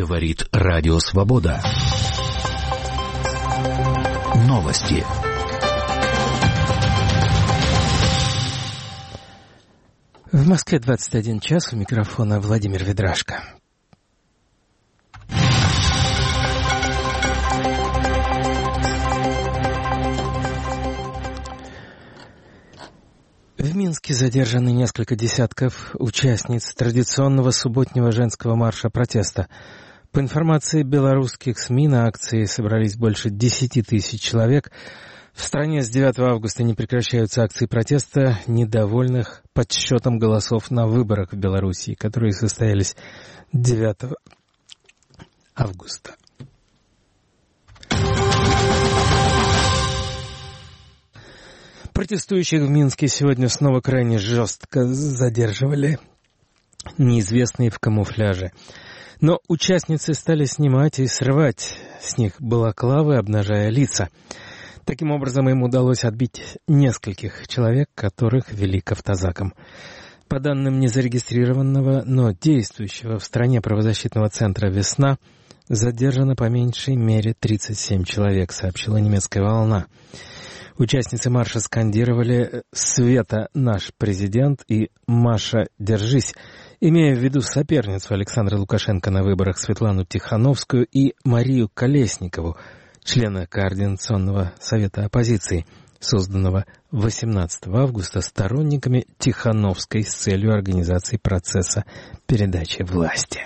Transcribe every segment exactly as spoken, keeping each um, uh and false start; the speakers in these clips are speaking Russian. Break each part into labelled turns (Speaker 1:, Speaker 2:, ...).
Speaker 1: Говорит Радио Свобода. Новости.
Speaker 2: В Москве двадцать один час, у микрофона Владимир Ведрашко. В Минске задержаны несколько десятков участниц традиционного субботнего женского марша протеста. По информации белорусских СМИ, на акции собрались больше десяти тысяч человек. В стране с девятого августа не прекращаются акции протеста недовольных подсчетом голосов на выборах в Белоруссии, которые состоялись девятого августа. Протестующих в Минске сегодня снова крайне жестко задерживали неизвестные в камуфляже. Но участницы стали снимать и срывать с них балаклавы, обнажая лица. Таким образом, им удалось отбить нескольких человек, которых вели к автозакам. По данным незарегистрированного, но действующего в стране правозащитного центра «Весна», задержано по меньшей мере тридцать семь человек, сообщила немецкая «Волна». Участницы марша скандировали «Света, наш президент» и «Маша, держись», имея в виду соперницу Александра Лукашенко на выборах Светлану Тихановскую и Марию Колесникову, члена Координационного совета оппозиции, созданного восемнадцатого августа сторонниками Тихановской с целью организации процесса передачи власти.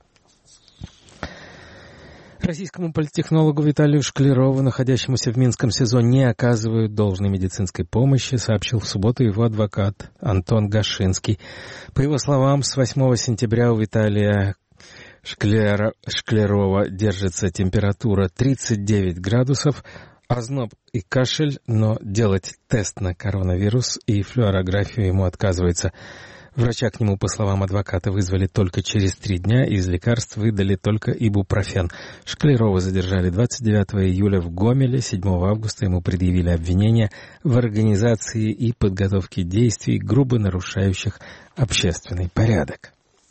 Speaker 2: Российскому политтехнологу Виталию Шклярову, находящемуся в Минском СИЗО, не оказывают должной медицинской помощи, сообщил в субботу его адвокат Антон Гашинский. По его словам, с восьмого сентября у Виталия Шкляра... Шклярова держится температура тридцать девять градусов, озноб и кашель, но делать тест на коронавирус и флюорографию ему отказывается. Врача к нему, по словам адвоката, вызвали только через три дня, и из лекарств выдали только ибупрофен. Шклярова задержали двадцать девятого июля в Гомеле, седьмого августа ему предъявили обвинения в организации и подготовке действий, грубо нарушающих общественный порядок.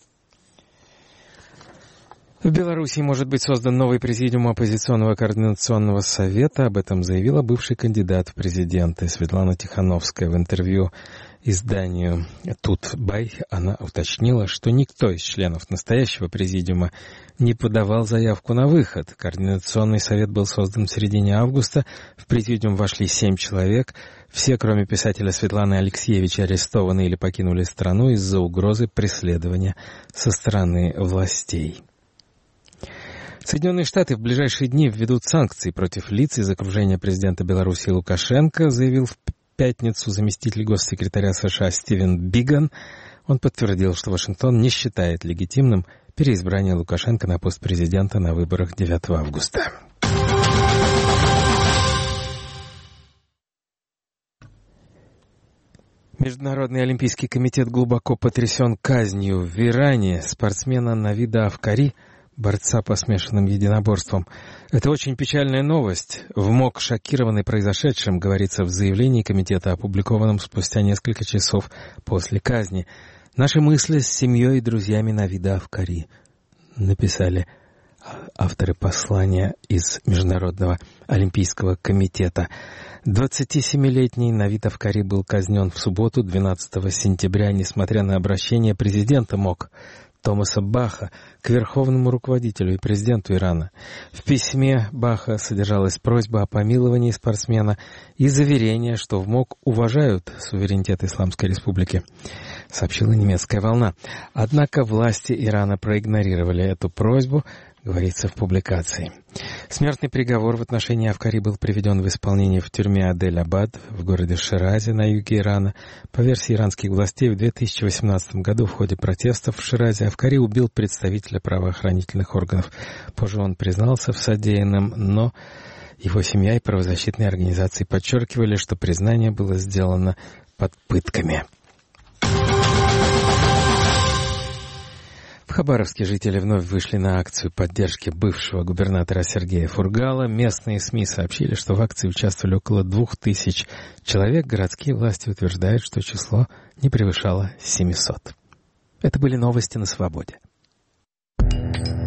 Speaker 2: В Беларуси может быть создан новый президиум оппозиционного координационного совета. Об этом заявила бывший кандидат в президенты Светлана Тихановская в интервью изданию «Тутбай». Она уточнила, что никто из членов настоящего президиума не подавал заявку на выход. Координационный совет был создан в середине августа. В президиум вошли семь человек. Все, кроме писателя Светланы Алексеевич, арестованы или покинули страну из-за угрозы преследования со стороны властей. Соединенные Штаты в ближайшие дни введут санкции против лиц из окружения президента Беларуси Лукашенко, заявил в пятницу заместитель госсекретаря США Стивен Биган. Он подтвердил, что Вашингтон не считает легитимным переизбрание Лукашенко на пост президента на выборах девятого августа. Международный олимпийский комитет глубоко потрясен казнью в Иране спортсмена Навида Афкари, борца по смешанным единоборствам. Это очень печальная новость. ВМОК шокированы произошедшим, говорится в заявлении комитета, опубликованном спустя несколько часов после казни. Наши мысли с семьей и друзьями Навида Афкари, написали авторы послания из Международного олимпийского комитета. двадцатисемилетний Навид Афкари был казнен в субботу, двенадцатого сентября, несмотря на обращение президента МОК Томаса Баха к верховному руководителю и президенту Ирана. В письме Баха содержалась просьба о помиловании спортсмена и заверение, что в МОК уважают суверенитет Исламской Республики, сообщила немецкая «Волна». Однако власти Ирана проигнорировали эту просьбу, говорится в публикации. Смертный приговор в отношении Афкари был приведен в исполнение в тюрьме Адель-Абад в городе Ширазе на юге Ирана. По версии иранских властей, в две тысячи восемнадцатом году в ходе протестов в Ширазе Афкари убил представителя правоохранительных органов. Позже он признался в содеянном, но его семья и правозащитные организации подчеркивали, что признание было сделано под пытками. В Хабаровске жители вновь вышли на акцию поддержки бывшего губернатора Сергея Фургала. Местные СМИ сообщили, что в акции участвовали около двух тысяч человек. Городские власти утверждают, что число не превышало семисот. Это были новости на Свободе.